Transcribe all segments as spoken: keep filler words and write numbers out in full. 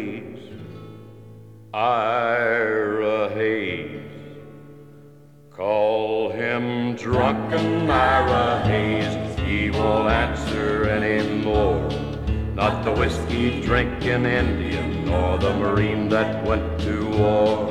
Hayes, Ira Hayes. Call him drunken Ira Hayes, he won't answer anymore. Not the whiskey drinking Indian, nor the Marine that went to war.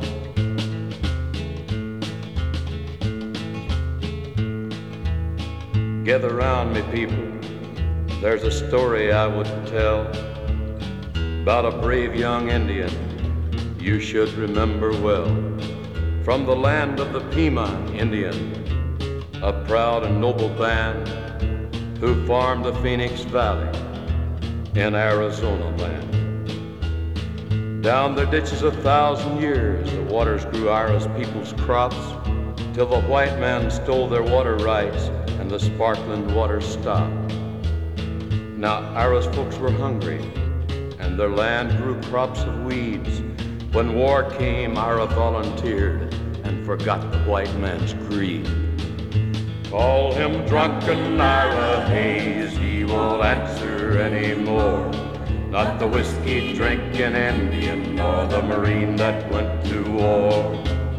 Gather round me, people, there's a story I would tell about a brave young Indian you should remember well. From the land of the Pima Indian, a proud and noble band who farmed the Phoenix Valley in Arizona land. Down their ditches a thousand years, the waters grew Ira's people's crops, till the white man stole their water rights and the sparkling water stopped. Now Ira's folks were hungry, and their land grew crops of weeds. When war came, Ira volunteered and forgot the white man's greed. Call him drunken Ira Hayes, he won't answer anymore. Not the whiskey drinking Indian, nor the Marine that went to war.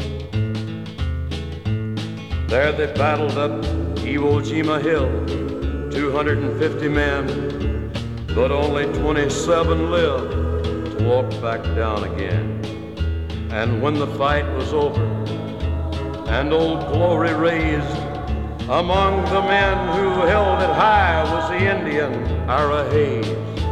There they battled up Iwo Jima Hill, two hundred fifty men, but only twenty-seven lived to walk back down again. And when the fight was over and Old Glory raised, among the men who held it high was the Indian Ira Hayes.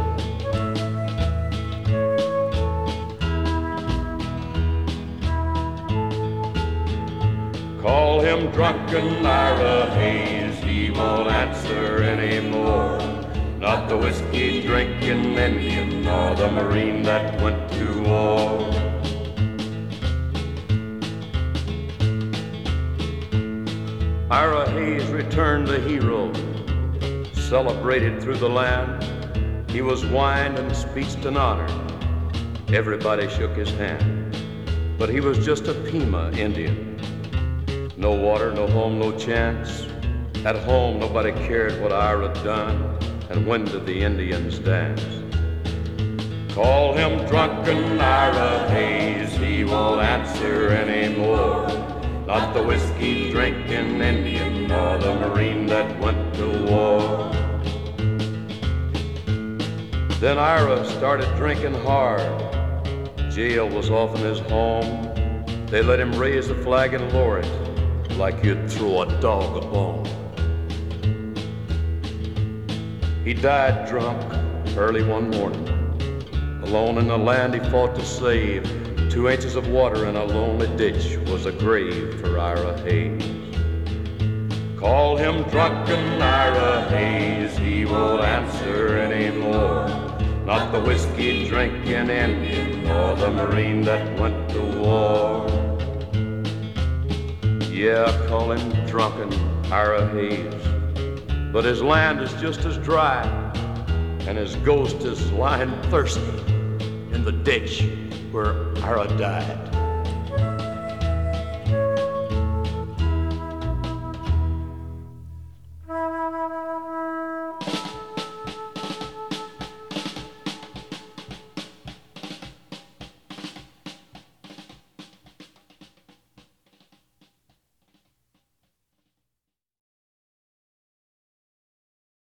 Call him drunken Ira Hayes, he won't answer anymore. Not the whiskey drinking Indian, nor the Marine that went to war. Ira Hayes returned the hero, celebrated through the land. He was wined and speeched and honored. Everybody shook his hand, but he was just a Pima Indian. No water, no home, no chance. At home, nobody cared what Ira done, and when did the Indians dance. Call him drunken Ira Hayes, he won't answer anymore. Not the whiskey drinking Indian, nor the Marine that went to war. Then Ira started drinking hard. Jail was often his home. They let him raise the flag and lower it like you'd throw a dog a bone. He died drunk early one morning. Alone in the land he fought to save, two inches of water in a lonely ditch was a grave for Ira Hayes. Call him drunken Ira Hayes, he won't answer anymore. Not the whiskey drinking Indian, nor the Marine that went to war. Yeah, call him drunken Ira Hayes, but his land is just as dry, and his ghost is lying thirsty in the ditch where Ira died.